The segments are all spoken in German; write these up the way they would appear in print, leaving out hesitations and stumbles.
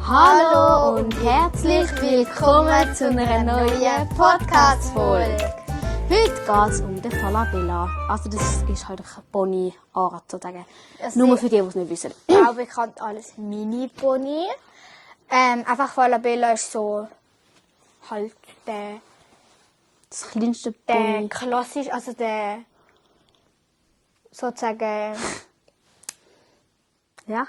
Hallo und herzlich willkommen zu einer neuen Podcast-Folge. Heute geht es um den Falabella. Also das ist halt eine Pony-Art sozusagen. Nur für die es nicht wissen. Auch bekannt als Mini-Pony. Einfach Falabella ist so halt das kleinste der Pony. klassisch, also der sozusagen Ja.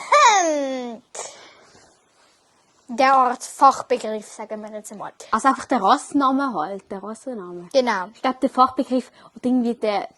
der Art Fachbegriff, sagen wir jetzt einmal. Also einfach der Rassenname halt, der Rassenname. Genau. Ich glaube, der Fachbegriff und irgendwie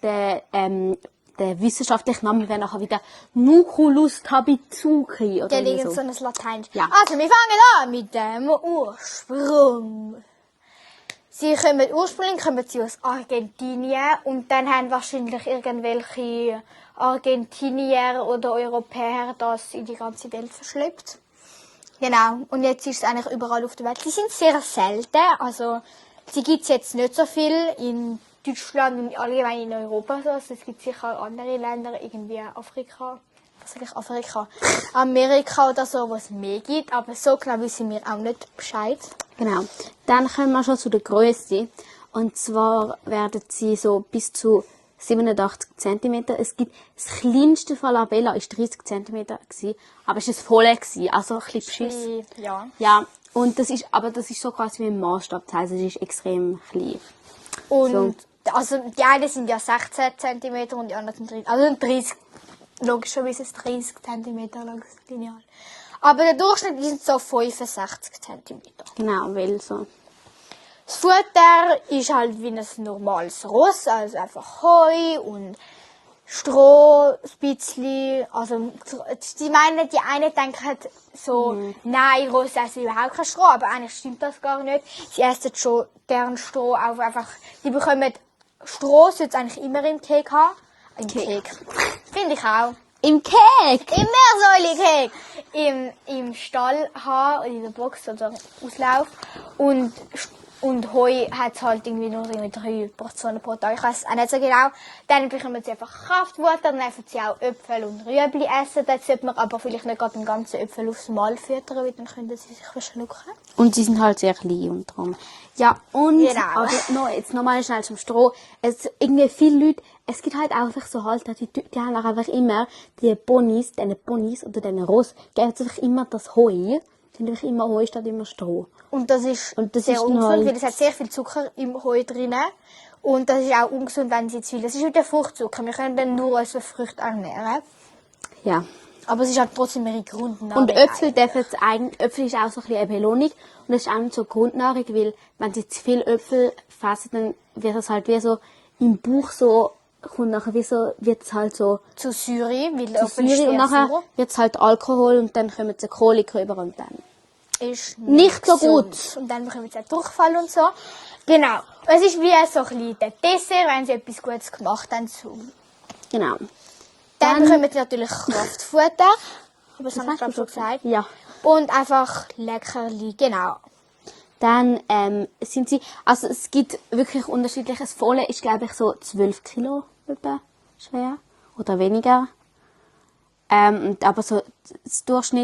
der wissenschaftliche Name wäre nachher wieder Nuculus tabizuki oder Der liegt so. so ein Latein. Ja. Also, wir fangen an mit dem Ursprung. Ursprünglich kommen sie aus Argentinien und dann haben wahrscheinlich irgendwelche Argentinier oder Europäer das in die ganze Welt verschleppt. Genau. Und jetzt ist es eigentlich überall auf der Welt. Sie sind sehr selten. Also, sie gibt es jetzt nicht so viel in Deutschland und allgemein in Europa. Also, es gibt sicher andere Länder, irgendwie Afrika. Was sage ich? Afrika? Amerika oder so, wo es mehr gibt. Aber so genau wissen wir auch nicht Bescheid. Genau. Dann kommen wir schon zu der Größe. Und zwar werden sie so bis zu 87 cm. Es gibt das kleinste Falabella ist 30 cm gewesen, aber es ist voll gewesen, also ein bisschen beschiss. Ja. Ja. Und das ist so quasi wie ein Maßstab, das heisst, es ist extrem klein. Und So. also die einen sind ja 16 cm und die anderen sind 30. Also 30. Logischerweise ist 30 cm langes Lineal. Aber der Durchschnitt ist so 65 cm. Genau, weil so. Das Futter ist halt wie ein normales Ross, also einfach Heu und Stroh, ein bisschen. Also, die einen denken so, nein, Ross essen überhaupt kein Stroh, aber eigentlich stimmt das gar nicht. Sie essen schon gern Stroh, auch einfach, die bekommen Stroh, sollte es eigentlich immer im Cake haben. Im Cake. Finde ich auch. Im Cake! Im Meersäule-Cake. Im Stall haben, in der Box oder Auslauf. Und Heu hat es halt irgendwie nur 3 Portionen pro Tag. Ich weiß auch nicht so genau. Dann bekommen sie einfach Kraftfutter, dann dürfen sie auch Äpfel und Rüebli essen. Dann sollte man aber vielleicht nicht gerade den ganzen Äpfel aufs Mal füttern, weil dann können sie sich verschlucken. Und sie sind halt sehr klein und drum. Ja, und Genau. aber jetzt nochmal schnell zum Stroh. Irgendwie viele Leute, es gibt halt auch einfach so Halter, die haben auch einfach immer diesen Ponys oder diesen Ross, geben einfach immer das Heu. Die haben einfach immer Heu statt immer Stroh. Und das ist sehr dann ungesund, halt- weil es hat sehr viel Zucker im Heu drin. Und das ist auch ungesund, wenn sie zu viel. Das ist wie der Fruchtzucker. Wir können dann nur unsere Früchte ernähren. Ja. Aber es ist halt trotzdem ihre Grundnahrung. Und Äpfel Äpfel ist auch so ein bisschen eine Belohnung. Und das ist auch nicht so Grundnahrung, weil wenn sie zu viel Äpfel fressen, dann wird es halt wie so im Bauch so, kommt nachher wie so, wird es halt so zu Syri, weil zu der Apfel ist Säure und sehr nachher sauer. wird es halt Alkohol und dann kommen sie Kolik rüber und dann. Ist Nicht so gesund. gut. Und dann bekommen sie auch Durchfall und so. Genau. Es ist wie so ein bisschen der Dessert, wenn sie etwas Gutes gemacht haben. Genau. Dann bekommen sie natürlich Kraftfutter. Aber das habe ich glaube schon gesagt. Ja. Und einfach Leckerli, genau. Dann sind sie, also es gibt wirklich unterschiedliches. Fohlen ist glaube ich so 12 Kilo etwa schwer oder weniger. Aber so das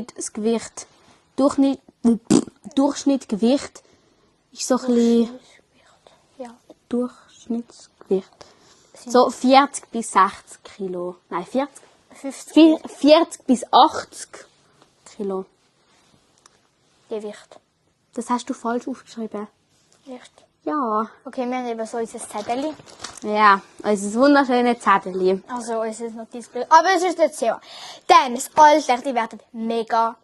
Durchschnittgewicht ist so ein bisschen Ja. Durchschnittsgewicht. So 40 bis 60 Kilo. Nein, 50 40 bis 80 Kilo. Gewicht. Das hast du falsch aufgeschrieben. Echt? Ja. Okay, wir haben eben so unser Zettel. Ja, unser wunderschönes Zettel. Also unser Notizbuch. Aber es ist nicht so. Dann das Alter, die werden mega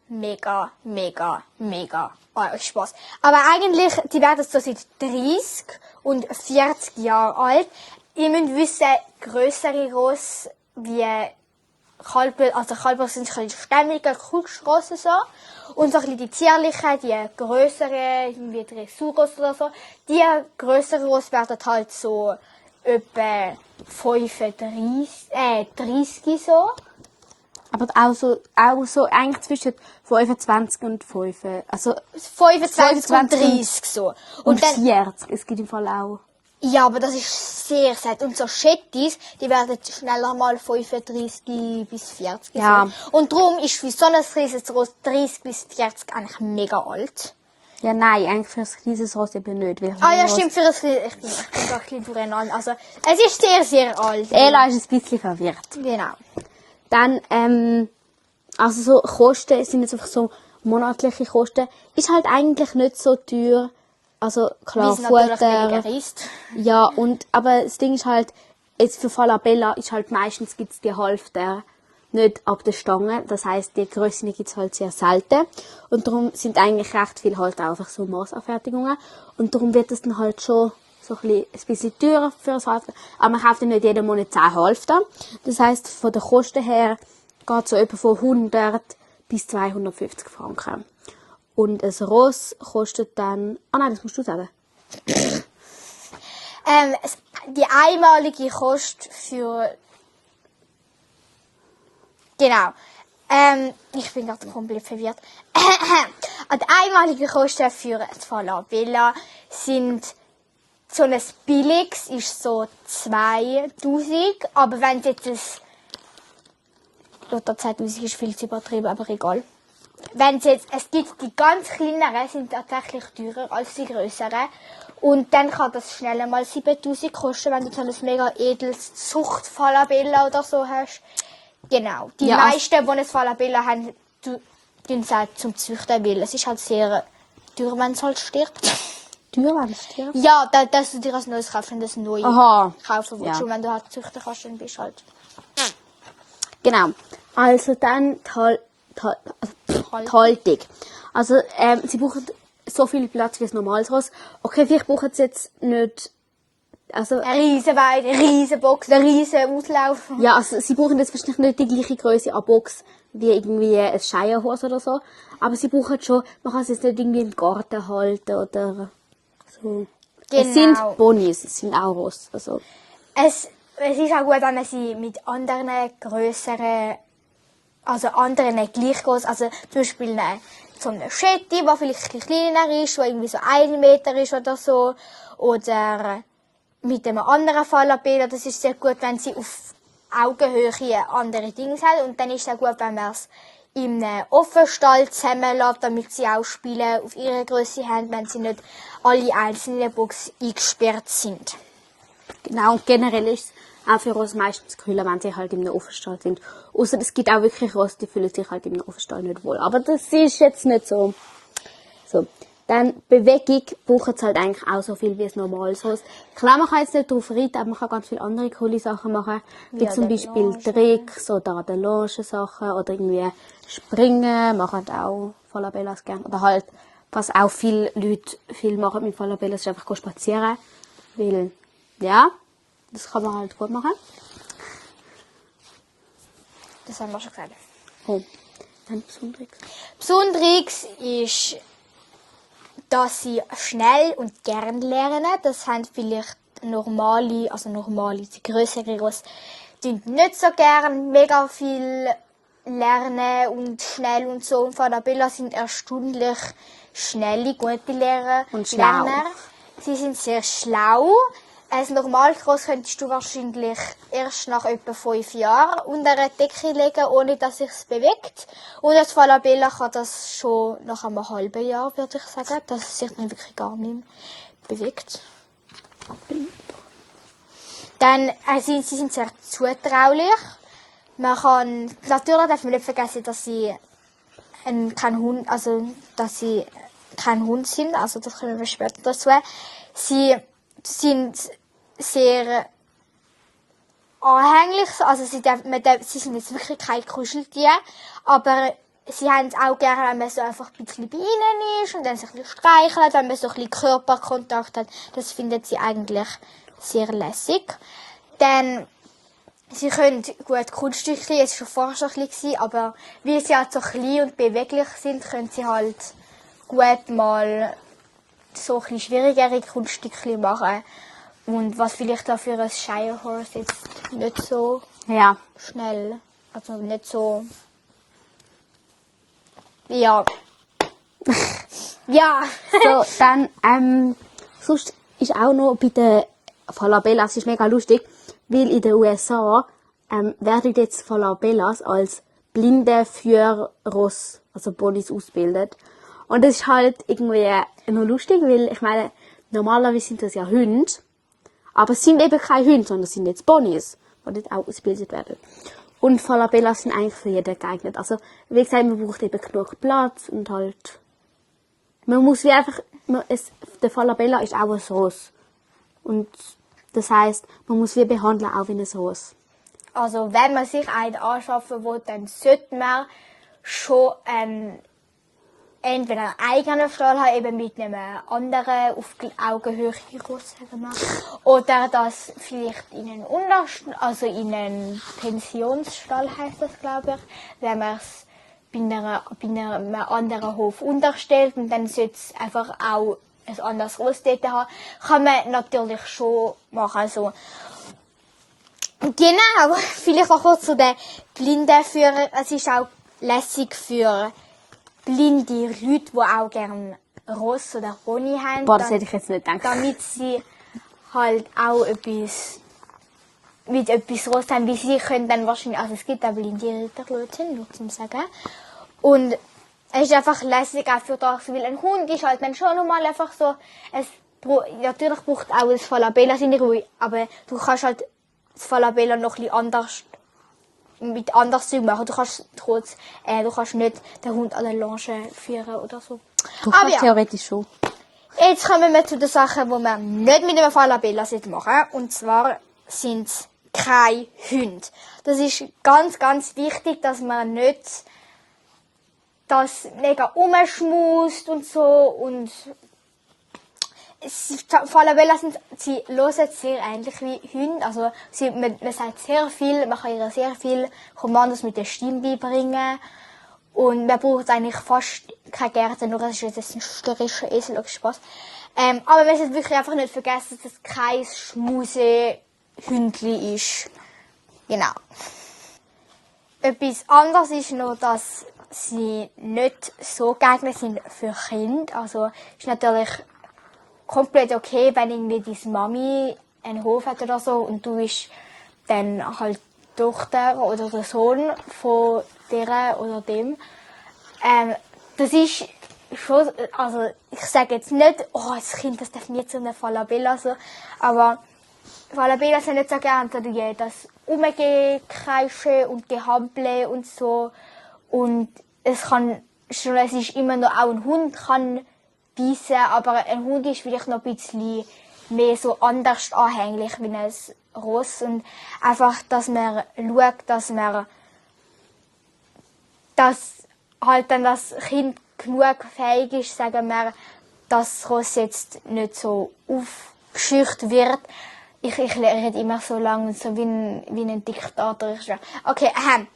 Spaß. Aber eigentlich, die werden so seit 30 und 40 Jahren alt. Ihr müsst wissen, grössere Ross wie Kälber, also Kälber sind ein bisschen stämmiger, Kurzrosse so. Und so ein bisschen die zierlichen, die grösseren, wie Dressurross oder so, die grösseren Ross werden halt so etwa 30 so. Aber auch so eigentlich zwischen 25 und 5. Also 25 und 30 so. und dann 40. Es gibt im Fall auch Ja, aber das ist sehr selten. Und so Shetties, die werden schneller mal 35 bis 40. Ja. So. Und darum ist für so ein Riesenross 30 bis 40 eigentlich mega alt. Ja, nein, eigentlich für ein kleines Ross eben nicht. Weil Ah ja, stimmt, für ein ich bin gar klein durcheinander. Also, es ist sehr, sehr alt. Ella ist ein bisschen verwirrt. Genau. Dann, also so Kosten sind jetzt einfach so monatliche Kosten. Ist halt eigentlich nicht so teuer. Also klar, Wie es natürlich Futter. weniger ist. Ja, aber das Ding ist halt, jetzt für Falabella ist halt meistens gibt's die Halfter nicht ab der Stange. Das heisst, die Grössen gibt's halt sehr selten. Und darum sind eigentlich recht viel halt auch einfach so Massanfertigungen. Und darum wird es dann halt schon so ein bisschen teurer für das Halfter. Aber man kauft ja nicht jeden Monat 10 Halfter. Das heisst, von den Kosten her geht so etwa von 100 bis 250 Franken. Und ein Ross kostet dann... Ah nein, das musst du sagen. Die einmalige Kost für... Genau. Ich bin gerade komplett verwirrt. Die einmalige Kosten für die Falabella sind... So ein billiges ist so 2000, aber wenn es jetzt ein... Oder 2000 ist viel zu übertrieben, aber egal. Es gibt die ganz kleineren, sind tatsächlich teurer als die grösseren. Und dann kann das schnell mal 7000 kosten, wenn du so ein mega edles Zucht-Falabella oder so hast. Genau. Die meisten, die ein Falabella haben, tun es auch zum Züchten, weil es ist halt sehr teuer, wenn es halt stirbt. Teuer, wenn es stirbt? Ja, dass du dir ein neues kaufst und das neue kaufen willst. Ja. Und wenn du halt züchten kannst, dann bist du halt... Genau. Also dann die Haltung. Also, sie brauchen so viel Platz wie ein normales Ross. Okay, vielleicht brauchen sie jetzt nicht, also... Eine riesen Weide, eine riesen Box, einen riesen Auslauf. Ja, also sie brauchen jetzt wahrscheinlich nicht die gleiche Größe an Box wie irgendwie ein Scheierhorse oder so. Aber sie brauchen schon, man kann es jetzt nicht irgendwie im Garten halten oder so. Genau. Es sind Ponys, es sind auch Ross. Also. Es ist auch gut, wenn man sie mit anderen grösseren, also anderen gleich groß, also zum Beispiel so eine Shetty, die vielleicht ein bisschen kleiner ist, die irgendwie so 1 Meter ist oder so. Oder mit einem anderen Falabella, das ist sehr gut, wenn sie auf Augenhöhe andere Dinge haben. Und dann ist es auch gut, wenn man es in einem Offenstall zusammenlässt, damit sie auch Spiele auf ihre Größe haben, wenn sie nicht alle einzelnen Boxen eingesperrt sind. Genau, und generell ist es auch für Ross meistens cooler, wenn sie halt in einem Offenstall sind. Außer es gibt auch wirklich Ross, die fühlen sich halt in einem Offenstall nicht wohl. Aber das ist jetzt nicht so. Dann Bewegung braucht es halt eigentlich auch so viel wie ein normales Ross. Klar, man kann jetzt nicht drauf reiten, aber man kann ganz viele andere coole Sachen machen. Wie zum Beispiel Tricks oder an der Longe Sachen oder irgendwie Springen, machen auch Falabellas gerne. Oder halt, was auch viele Leute viel machen mit Falabellas, ist einfach spazieren. Weil, ja, das kann man halt gut machen. Das haben wir schon gesagt. Oh, dann Besonderes. Besonderes ist, dass sie schnell und gern lernen. Das haben vielleicht normale, die grössere Ross, die nicht so gern mega viel lernen und schnell und so. Und Falabella sind erstaunlich schnelle, gute Lerner. Sie sind sehr schlau. Ein normales Ross könntest du wahrscheinlich erst nach etwa 5 Jahren unter eine Decke legen, ohne dass es sich bewegt. Und das Falabella kann das schon nach einem halben Jahr, würde ich sagen, dass es sich dann wirklich gar nicht mehr bewegt. Dann sie sind sehr zutraulich. Natürlich darf man nicht vergessen, dass sie kein Hund sind, also das kommen wir später dazu. Sie sind sehr anhänglich, also sie sind jetzt wirklich kein Kuscheltier, aber sie haben es auch gerne, wenn man so einfach ein bisschen bei ihnen ist und dann sich ein bisschen streichelt, wenn man so ein bisschen Körperkontakt hat. Das finden sie eigentlich sehr lässig. Dann, sie können gut Kunststückchen, es war schon vorher schon ein bisschen, aber weil sie halt so klein und beweglich sind, können sie halt gut mal so ein bisschen schwierigere Kunststückchen machen. Und was vielleicht auch für ein Shirehorse jetzt nicht so schnell, also nicht so, ja. Ja. So, dann, sonst ist auch noch bei den Falabellas ist mega lustig, weil in den USA werden jetzt Falabellas als Blinde für Ross, also Ponys, ausgebildet. Und das ist halt irgendwie noch lustig, weil ich meine, normalerweise sind das ja Hunde, aber es sind eben keine Hunde, sondern es sind jetzt Ponys, die dort auch ausgebildet werden. Und Falabellas sind eigentlich für jeden geeignet. Also, wie gesagt, man braucht eben genug Platz und halt, man muss wie einfach, der Falabella ist auch ein Ross. Und das heisst, man muss wie behandeln, auch wie ein Ross. Also, wenn man sich einen anschaffen will, dann sollte man schon entweder einen eigenen Stall haben, eben mit einem anderen, auf Augenhöhe Ross, sagen wir. Oder das vielleicht in einen Pensionsstall heisst das, glaube ich, wenn man es bei einem anderen Hof unterstellt und dann sollte es einfach auch ein anderes Ross dort haben. Kann man natürlich schon machen, also. Genau, vielleicht auch kurz zu den Blindenführern. Es ist auch lässig für blinde Leute, die auch gerne Ross oder Pony haben. Boah, das hätte ich jetzt nicht gedacht. Damit sie halt auch mit etwas Ross haben, wie sie können dann wahrscheinlich, also es gibt auch blinde Ritterleute, nur zum sagen. Und es ist einfach lässig auch für das, weil ein Hund ist halt dann schon normal einfach so, natürlich braucht auch das Falabella seine Ruhe, aber du kannst halt das Falabella noch ein bisschen anders mit anders Zeug machen. Du kannst nicht den Hund an der Longe führen oder so. Du kannst theoretisch schon. Jetzt kommen wir zu den Sachen, die wir nicht mit dem Falabella machen. Und zwar sind es keine Hunde. Das ist ganz, ganz wichtig, dass man nicht das mega umschmust und so. Und Falabella sie hören sehr ähnlich wie Hunde. Also man sagt sehr viel, man kann ihr sehr viel Kommandos mit der Stimme beibringen. Und man braucht eigentlich fast keine Gärte, nur es ist jetzt ein störrischer Esel, okay, Spaß. Aber man sollte wirklich einfach nicht vergessen, dass es kein Schmusehündli ist. Genau. Etwas anderes ist noch, dass sie nicht so geeignet sind für Kinder. Also ist natürlich komplett okay, wenn irgendwie deine Mami einen Hof hat oder so und du bist dann halt die Tochter oder der Sohn von der oder dem. Das ist schon, also ich sage jetzt nicht, oh, das Kind, das darf nie zu einer Falabella so, aber Falabella sind nicht so gerne das Umgekreischen und Gehamble und so. Und es ist immer noch auch ein Hund kann beißen, aber ein Hund ist vielleicht noch ein bisschen mehr so anders anhänglich wie ein Ross. Und einfach, dass man schaut, dass halt dann das Kind genug fähig ist, sagen wir, dass das Ross jetzt nicht so aufgeschüchtert wird. Ich rede immer so lang und so wie ein Diktator. Okay,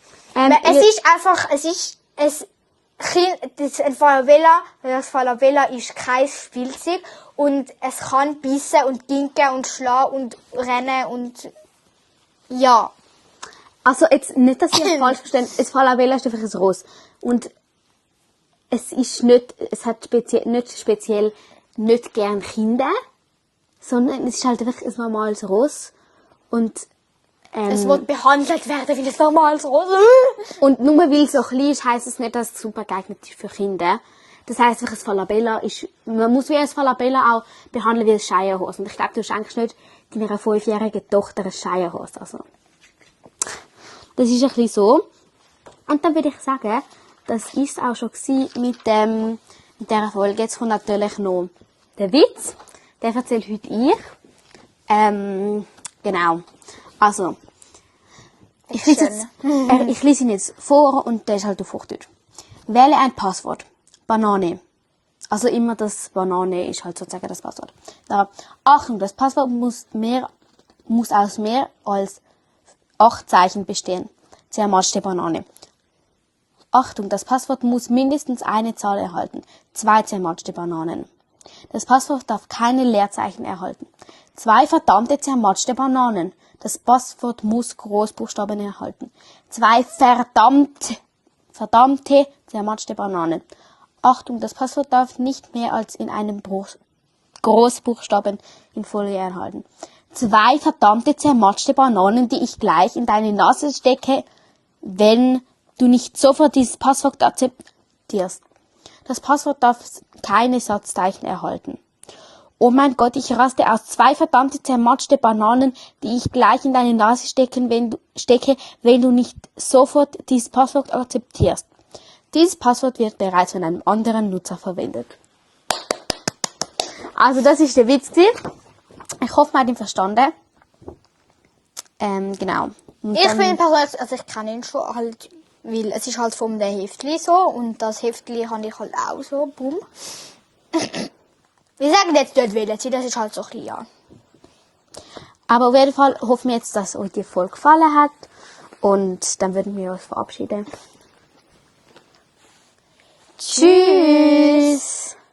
das Falabella ist kein Spielzeug und es kann beißen und ginken und schlagen und rennen und ja. Also jetzt nicht, dass ihr falsch versteht, das Falabella ist einfach ein Ross. Und es hat speziell nicht gern Kinder, sondern es ist halt einfach ein normales Ross. Und es wird behandelt werden wie ein normales Ross. Und nur weil es so klein ist, heisst es nicht, dass es super geeignet ist für Kinder. Das heisst, ein Falabella man muss wie ein Falabella auch behandeln wie ein Scheierhorse. Und ich glaube, du schenkst nicht deiner 5-jährigen Tochter ein Scheierhorse. Also, das ist ein bisschen so. Und dann würde ich sagen, das ist auch schon mit dieser Folge. Jetzt kommt natürlich noch der Witz. Den erzähle heute ich. Genau. Also, ich lese ihn jetzt vor und der ist halt auf Hochdeutsch. Wähle ein Passwort. Banane. Also immer das Banane ist halt sozusagen das Passwort. Da, Achtung, das Passwort muss aus mehr als 8 Zeichen bestehen. Zermatschte Banane. Achtung, das Passwort muss mindestens eine Zahl erhalten. 2 zermatschte Bananen. Das Passwort darf keine Leerzeichen erhalten. 2 verdammte zermatschte Bananen. Das Passwort muss Großbuchstaben erhalten. 2 verdammte zermatschte Bananen. Achtung, das Passwort darf nicht mehr als in einem Großbuchstaben in Folie erhalten. 2 verdammte zermatschte Bananen, die ich gleich in deine Nase stecke, wenn du nicht sofort dieses Passwort akzeptierst. Das Passwort darf keine Satzzeichen erhalten. Oh mein Gott, ich raste aus. 2 verdammte zermatschte Bananen, die ich gleich in deine Nase stecke, wenn du nicht sofort dieses Passwort akzeptierst. Dieses Passwort wird bereits von einem anderen Nutzer verwendet. Also das ist der Witz gewesen. Ich hoffe, man hat ihn verstanden. Genau. Und Ich dann- bin persönlich, also ich kenne ihn schon halt, weil es ist halt vom der Heftli so und das Heftli habe ich halt auch so, bumm. Wir sagen jetzt nicht welche, das ist halt so ein bisschen, ja. Aber auf jeden Fall hoffen wir jetzt, dass euch die Folge gefallen hat. Und dann würden wir uns verabschieden. Tschüss!